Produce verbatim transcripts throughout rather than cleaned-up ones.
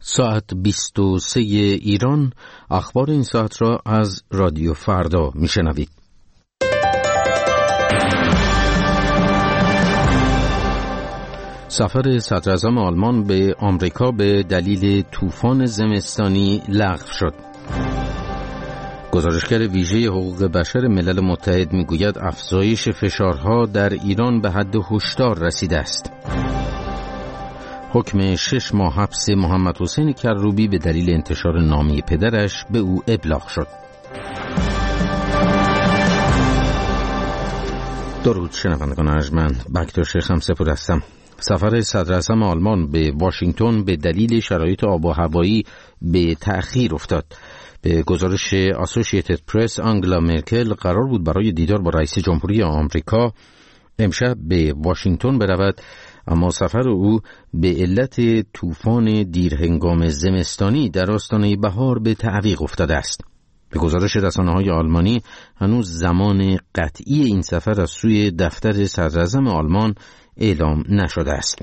ساعت بیست و سه ایران. اخبار این ساعت را از رادیو فردا میشنوید. سفر صدر اعظم آلمان به آمریکا به دلیل طوفان زمستانی لغو شد. گزارشگر ویژه حقوق بشر ملل متحد میگوید افزایش فشارها در ایران به حد هشدار رسیده است. حکم شش ماه حبس محمد حسین کروبی به دلیل انتشار نامه پدرش به او ابلاغ شد. درود شنوندگان ارجمند، بکتر شیخ همسپور هستم. سفر صدر اعظم آلمان به واشنگتن به دلیل شرایط آب و هوایی به تأخیر افتاد. به گزارش اسوسییتد پرس، آنگلا مرکل قرار بود برای دیدار با رئیس جمهوری آمریکا امشب به واشنگتن برود، اما سفر او به علت طوفان دیرهنگام زمستانی در آستانه بهار به تعویق افتاده است. به گزارش رسانه‌های آلمانی هنوز زمان قطعی این سفر از سوی دفتر صدر اعظم آلمان اعلام نشده است.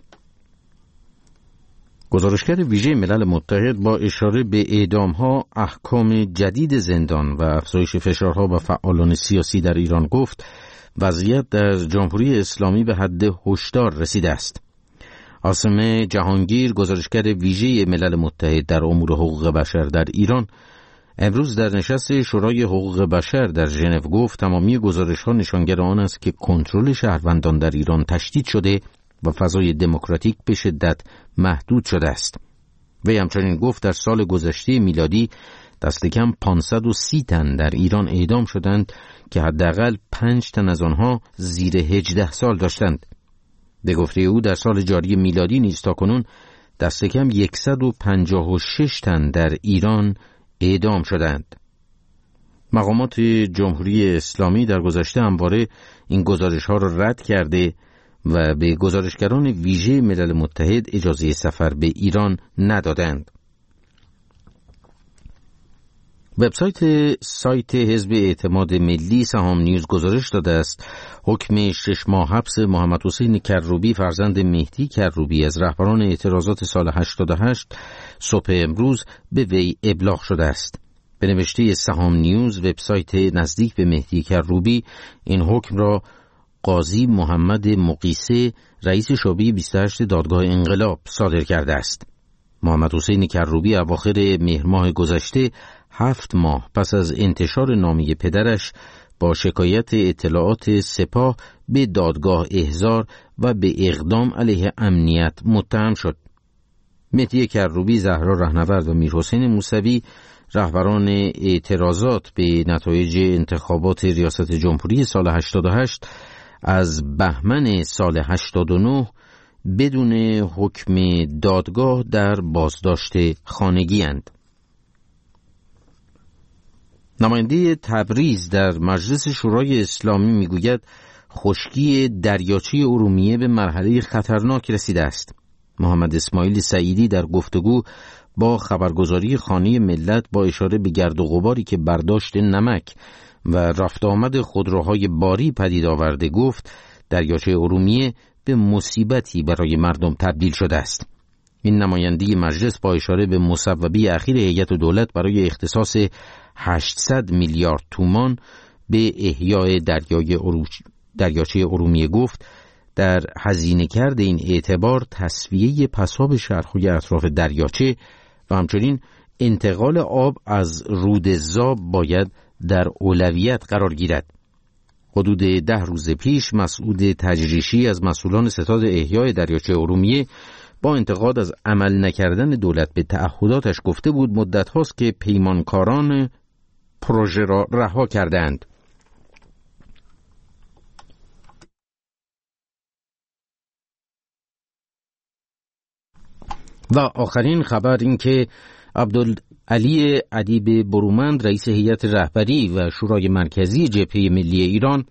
گزارشگر ویژه ملل متحد با اشاره به اعدام‌ها، احکام جدید زندان و افزایش فشارها و فعالان سیاسی در ایران گفت وضعیت در جمهوری اسلامی به حد هشدار رسیده است. عاصم جهانگیر، گزارشگر ویژه ملل متحد در امور حقوق بشر در ایران، امروز در نشست شورای حقوق بشر در ژنو گفت تمامی گزارش‌ها نشانگر آن است که کنترل شهروندان در ایران تشدید شده و فضای دموکراتیک به شدت محدود شده است. وی همچنین گفت در سال گذشته میلادی دست کم پانصد و سی تن در ایران اعدام شدند که حداقل پنج تن از آنها زیر هجده سال داشتند. به گفته او در سال جاری میلادی نیز تاکنون دست کم صد و پنجاه و شش تن در ایران اعدام شدند. مقامات جمهوری اسلامی در گذشته همواره این گزارش‌ها را رد کرده و به گزارشگران ویژه ملل متحد اجازه سفر به ایران ندادند. وبسایت سایت حزب اعتماد ملی سهام نیوز گزارش داده است حکم شش ماه حبس محمد حسین کروبی فرزند مهدی کروبی از رهبران اعتراضات سال هشتاد و هشت صبح امروز به وی ابلاغ شده است. به نوشته سهام نیوز، وبسایت نزدیک به مهدی کروبی این حکم را قاضی محمد مقیسه، رئیس شعبه بیست و هشت دادگاه انقلاب صادر کرده است. محمد حسین کروبی اواخر مهر ماه گذشته هفت ماه پس از انتشار نامه پدرش با شکایت اطلاعات سپاه به دادگاه احضار و به اقدام علیه امنیت متهم شد. مهدی کروبی، زهرا رهنورد و میرحسین موسوی، رهبران اعتراضات به نتایج انتخابات ریاست جمهوری سال هشتاد و هشت، از بهمن سال هشتاد و نه بدون حکم دادگاه در بازداشت خانگی اند. نماینده تبریز در مجلس شورای اسلامی میگوید خشکی دریاچه ارومیه به مرحله خطرناک رسیده است. محمد اسماعیل سعیدی در گفتگو با خبرگزاری خانه ملت با اشاره به گرد و غباری که برداشت نمک و رفت آمد خودروهای باری پدید آورده گفت دریاچه ارومیه به مصیبتی برای مردم تبدیل شده است. این نماینده مجلس با اشاره به مصوبه اخیر هیئت دولت برای اختصاص هشتصد میلیارد تومان به احیای دریای اروج... دریاچه ارومیه گفت در هزینه کرد این اعتبار تصفیه پساب شرخوی اطراف دریاچه و همچنین انتقال آب از رود زاب باید در اولویت قرار گیرد. حدود ده روز پیش مسعود تجریشی از مسئولان ستاد احیای دریاچه ارومیه با انتقاد از عمل نکردن دولت به تعهداتش گفته بود مدت هاست که پیمانکاران پروژه را رها کردند. و آخرین خبر این که عبدالعلی ادیب برومند، رئیس هیئت رهبری و شورای مرکزی جبهه ملی ایران،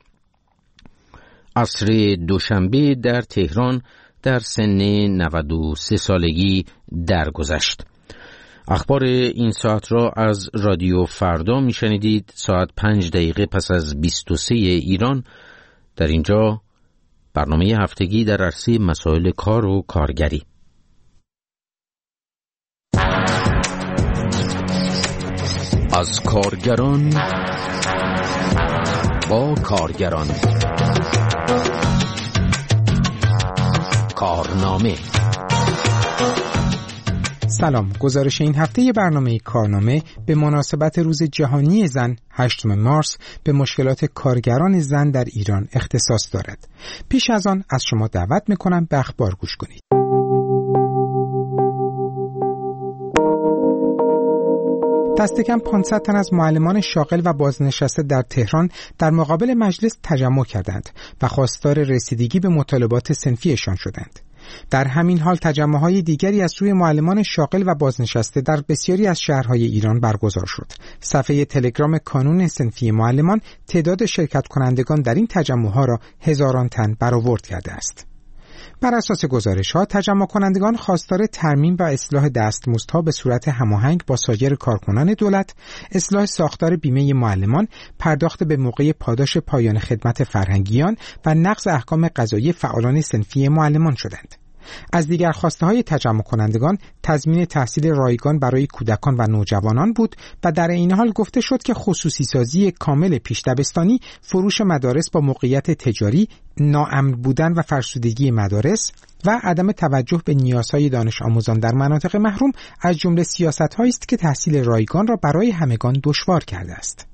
عصر دوشنبه در تهران در سن نود و سه سالگی درگذشت. اخبار این ساعت را از رادیو فردا میشنیدید. ساعت پنج دقیقه پس از بیست و سه ایران. در اینجا برنامه هفتگی در عرصه مسائل کار و کارگری. از کارگران با کارگران. کارنامه. سلام، گزارش این هفته برنامه کارنامه به مناسبت روز جهانی زن هشتم مارس به مشکلات کارگران زن در ایران اختصاص دارد. پیش از آن از شما دعوت میکنم به اخبار گوش کنید. دست کم پانصد تن از معلمان شاغل و بازنشسته در تهران در مقابل مجلس تجمع کردند و خواستار رسیدگی به مطالبات صنفیشان شدند. در همین حال تجمع‌های دیگری از سوی معلمان شاغل و بازنشسته در بسیاری از شهرهای ایران برگزار شد. صفحه تلگرام کانون صنفی معلمان تعداد شرکت کنندگان در این تجمع‌ها را هزاران تن برآورد کرده است. بر اساس گزارش‌ها تجمع کنندگان خواستار ترمیم و اصلاح دستمزدها به صورت هماهنگ با سایر کارکنان دولت، اصلاح ساختار بیمه معلمان، پرداخت به موقع پاداش پایان خدمت فرهنگیان و نقض احکام قضایی فعالان صنفی معلمان شدند. از دیگر خواسته‌های تجمع کنندگان تضمین تحصیل رایگان برای کودکان و نوجوانان بود و در این حال گفته شد که خصوصی سازی کامل پیش دبستانی، فروش مدارس با موقعیت تجاری، ناامن بودن و فرسودگی مدارس و عدم توجه به نیازهای دانش آموزان در مناطق محروم از جمله سیاست‌هایی است که تحصیل رایگان را برای همگان دشوار کرده است.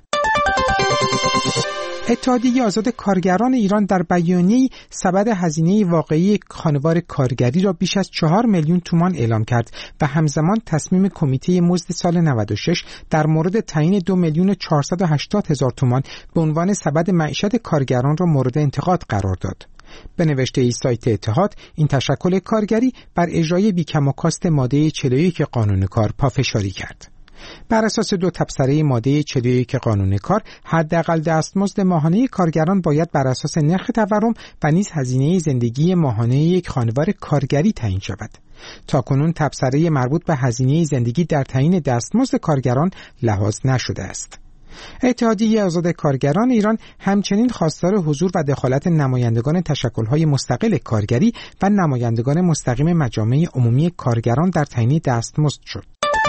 اتحادیه آزاد کارگران ایران در بیانیه‌ای سبد هزینه واقعی خانوار کارگری را بیش از چهار میلیون تومان اعلام کرد و همزمان تصمیم کمیته مزد سال نود و شش در مورد تعیین دو میلیون و چهارصد و هشتاد هزار تومان به عنوان سبد معیشت کارگران را مورد انتقاد قرار داد. به نوشته ای سایت اتحاد، این تشکل کارگری بر اجرای بیکم و کاست ماده چهل و یک قانون کار پافشاری کرد. بر اساس دو تبصره ماده چهل و یک قانون کار، حداقل دستمزد ماهانه کارگران باید بر اساس نرخ تورم و نیز هزینه زندگی ماهانه یک خانوار کارگری تعیین شود. تاکنون تبصره مربوط به هزینه زندگی در تعیین دستمزد کارگران لحاظ نشده است. اتحادیه آزاد کارگران ایران همچنین خواستار حضور و دخالت نمایندگان تشکل‌های مستقل کارگری و نمایندگان مستقیم مجامع عمومی کارگران در تعیین دستمزد شد.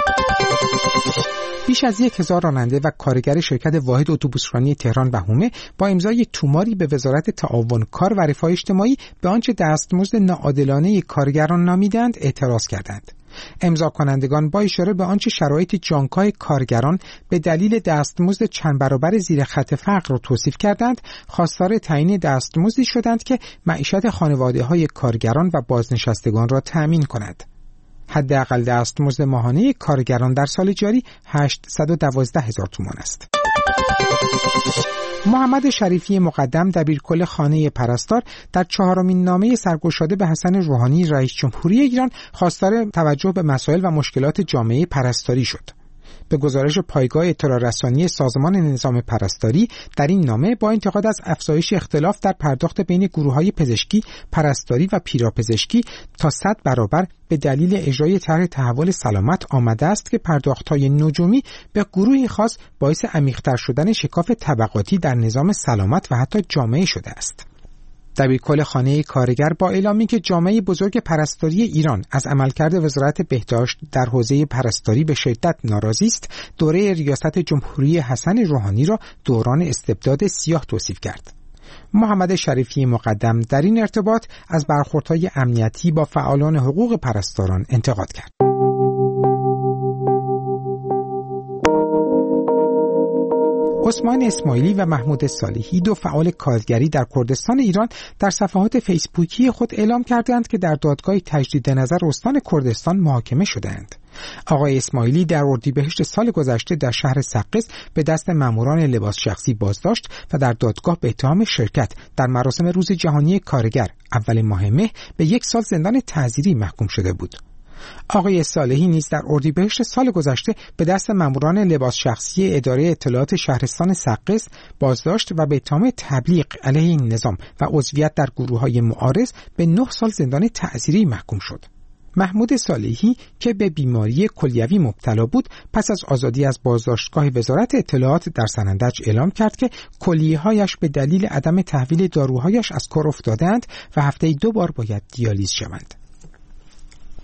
بیش از یک هزار راننده و کارگر شرکت واحد اتوبوسرانی تهران و حومه با امضای توماری به وزارت تعاون کار و رفاه اجتماعی به آنچه دستمزد ناعادلانه کارگران نامیدند اعتراض کردند. امضا کنندگان با اشاره به آنچه شرایط جانکاه کارگران به دلیل دستمزد چند برابر زیر خط فقر را توصیف کردند، خواستار تعیین دستمزدی شدند که معیشت خانواده‌های کارگران و بازنشستگان را تأمین کند. حداقل دستمزد ماهانه کارگران در سال جاری هشتصد و دوازده هزار تومان است. محمد شریفی مقدم دبیرکل خانه پرستار در چهارمین نامه سرگشاده به حسن روحانی رئیس جمهوری ایران خواستار توجه به مسائل و مشکلات جامعه پرستاری شد. به گزارش پایگاه اطلاع رسانی سازمان نظام پرستاری، در این نامه با انتقاد از افزایش اختلاف در پرداخت بین گروه‌های پزشکی، پرستاری و پیراپزشکی تا صد برابر به دلیل اجرای طرح تحول سلامت آمده است که پرداخت‌های نجومی به گروهی خاص باعث عمیق‌تر شدن شکاف طبقاتی در نظام سلامت و حتی جامعه شده است. دبیرکل خانه کارگر با اعلامی که جامعه بزرگ پرستاری ایران از عملکرد وزارت بهداشت در حوزه پرستاری به شدت ناراضی است، دوره ریاست جمهوری حسن روحانی را دوران استبداد سیاه توصیف کرد. محمد شریفی مقدم در این ارتباط از برخوردهای امنیتی با فعالان حقوق پرستاران انتقاد کرد. عثمان اسماعیلی و محمود صالحی، دو فعال کارگری در کردستان ایران، در صفحات فیسبوکی خود اعلام کردند که در دادگاه تجدید نظر استان کردستان محاکمه شدند. آقای اسماعیلی در اردیبهشت سال گذشته در شهر سقز به دست ماموران لباس شخصی بازداشت و در دادگاه به اتهام شرکت در مراسم روز جهانی کارگر اول ماه مه به یک سال زندان تعزیری محکوم شده بود. آقای صالحی نیز در اردیبهشت سال گذشته به دست ماموران لباس شخصی اداره اطلاعات شهرستان سقز بازداشت و به اتهام تبلیغ علیه این نظام و عضویت در گروه‌های معارض به نه سال زندان تعزیری محکوم شد. محمود صالحی که به بیماری کلیوی مبتلا بود، پس از آزادی از بازداشتگاه وزارت اطلاعات در سنندج اعلام کرد که کلیه‌هایش به دلیل عدم تحویل داروهایش از کار افتادند و هفته‌ای دو بار باید دیالیز شوند.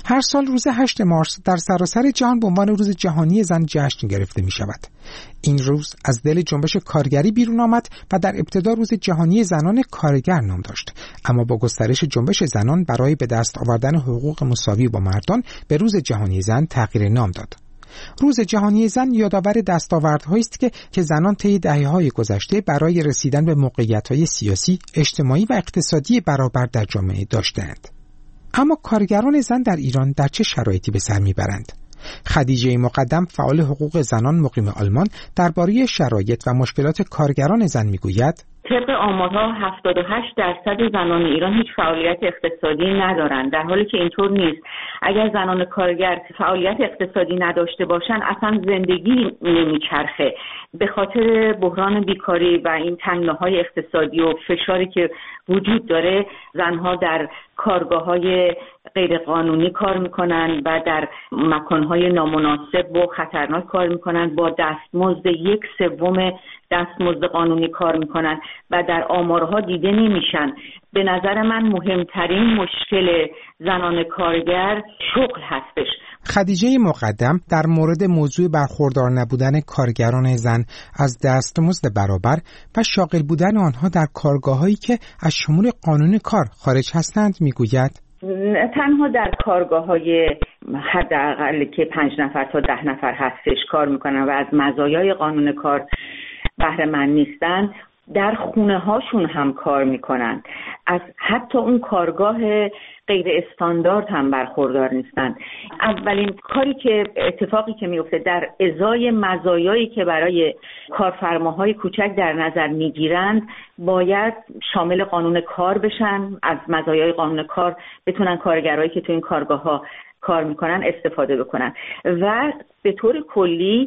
هر سال روز هشت مارس در سراسر جهان به عنوان روز جهانی زن جشن گرفته می شود. این روز از دل جنبش کارگری بیرون آمد و در ابتدا روز جهانی زنان کارگر نام داشت، اما با گسترش جنبش زنان برای به دست آوردن حقوق مساوی با مردان به روز جهانی زن تغییر نام داد. روز جهانی زن یادآور دستاوردهایی است که که زنان طی دهه‌های گذشته برای رسیدن به موقعیت‌های سیاسی، اجتماعی و اقتصادی برابر در جامعه داشتند. اما کارگران زن در ایران در چه شرایطی به سر میبرند؟ خدیجه مقدم، فعال حقوق زنان مقیم آلمان، درباره شرایط و مشکلات کارگران زن میگوید: طبق آمارها هفتاد و هشت درصد زنان ایران هیچ فعالیت اقتصادی ندارند، در حالی که اینطور نیست. اگر زنان کارگر فعالیت اقتصادی نداشته باشند اصلا زندگی نمیچرخه. به خاطر بحران بیکاری و این تنگناهای اقتصادی و فشاری که وجود داره، زنها در کارگاه‌های غیرقانونی کار میکنن و در مکانهای نامناسب و خطرناک کار میکنن، با دستمزد یک سوم دستمزد قانونی کار میکنن و در آمارها دیده نمیشن. به نظر من مهمترین مشکل زنان کارگر شغل هستش. خدیجه مقدم در مورد موضوع برخوردار نبودن کارگران زن از دستمزد برابر و شاغل بودن آنها در کارگاه‌هایی که از شمول قانون کار خارج هستند میگوید: تنها در کارگاه‌های حداقل که پنج نفر تا ده نفر هستش کار میکنن و از مزایای قانون کار بهره مند نیستن، در خونه هاشون هم کار میکنن، از حتی اون کارگاه غیر استاندارد هم برخوردار نیستن. اولین کاری که اتفاقی که میفته در ازای مزایایی که برای کارفرماهای کوچک در نظر میگیرند باید شامل قانون کار بشن، از مزایای قانون کار بتونن کارگرایی که تو این کارگاه ها کار میکنن استفاده بکنن و به طور کلی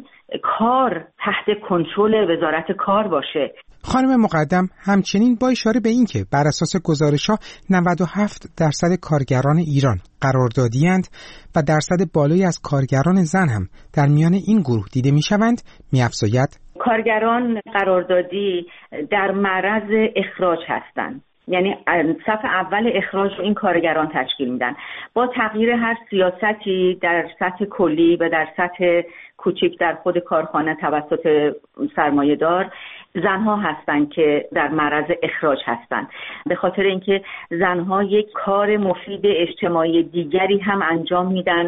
کار تحت کنترل وزارت کار باشه. خانم مقدم همچنین با اشاره به این که بر اساس گزارش‌ها نود و هفت درصد کارگران ایران قراردادی‌اند و درصد بالایی از کارگران زن هم در میان این گروه دیده می‌شوند، می‌افزاید: کارگران قراردادی در معرض اخراج هستند. یعنی صف اول اخراج رو این کارگران تشکیل میدن. با تغییر هر سیاستی در سطح کلی و در سطح کوچک در خود کارخانه توسط سرمایه‌دار، زنها هستند که در معرض اخراج هستند. به خاطر اینکه زنها یک کار مفید اجتماعی دیگری هم انجام میدن.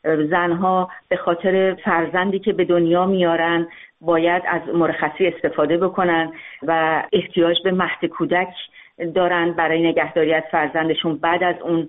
زنها به خاطر فرزندی که به دنیا میارن باید از مرخصی استفاده بکنن و احتیاج به مهد کودک دارن برای نگهداری از فرزندشون بعد از اون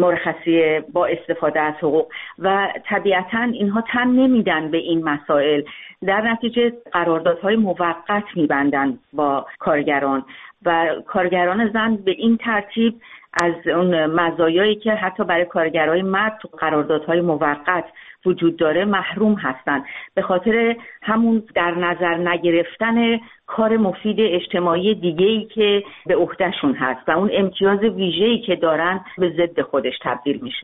مرخصی با استفاده از حقوق، و طبیعتاً اینها تن نمیدن به این مسائل. در نتیجه قراردادهای موقت میبندن با کارگران و کارگران زن به این ترتیب از اون مزایایی که حتی برای کارگرای مرد تو قراردادهای موقت وجود داره محروم هستن، به خاطر همون در نظر نگرفتن کار مفید اجتماعی دیگه‌ای که به عهدهشون هست و اون امتیاز ویژه‌ای که دارن به ضد خودش تبدیل میشه.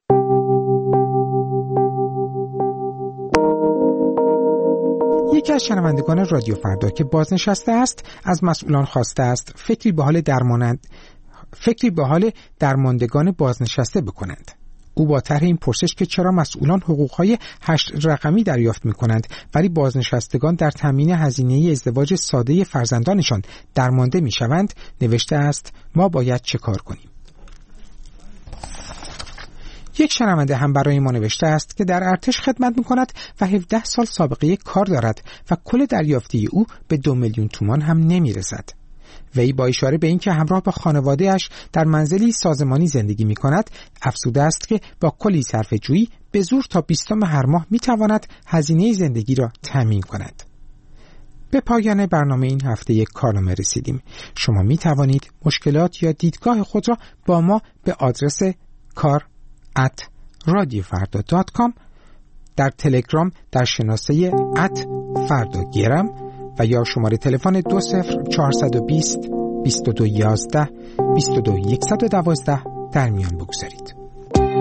یکی از شنوندگان رادیو فردا که بازنشسته است از مسئولان خواسته است فکری به حال درمانند فکری به حال درماندگان بازنشسته بکنند. او با طرح این پرسش که چرا مسئولان حقوقهای هشت رقمی دریافت می‌کنند ولی بازنشستگان در تامین هزینه ازدواج ساده فرزندانشان درمانده می‌شوند، نوشته است: ما باید چه کار کنیم؟ یک شنونده هم برای ما نوشته است که در ارتش خدمت می‌کند و هفده سال سابقه کار دارد و کل دریافتی او به دو میلیون تومان هم نمی‌رسد. وی با اشاره به اینکه همراه با خانواده‌اش در منزلی سازمانی زندگی می‌کند، افسوده است که با کلی صرفه‌جویی به زور تا بیستم هر ماه می‌تواند هزینه زندگی را تامین کند. به پایان برنامه این هفته یک کارنامه رسیدیم. شما می‌توانید مشکلات یا دیدگاه خود را با ما به آدرس کار ات رادیو فردا دات کام، در تلگرام در شناسه ات فردا گرم و یا شماره تلفن دو صفر چهارصد و بیست بیست و دو یازده بیست و دو صد و دوازده در میان بگذارید.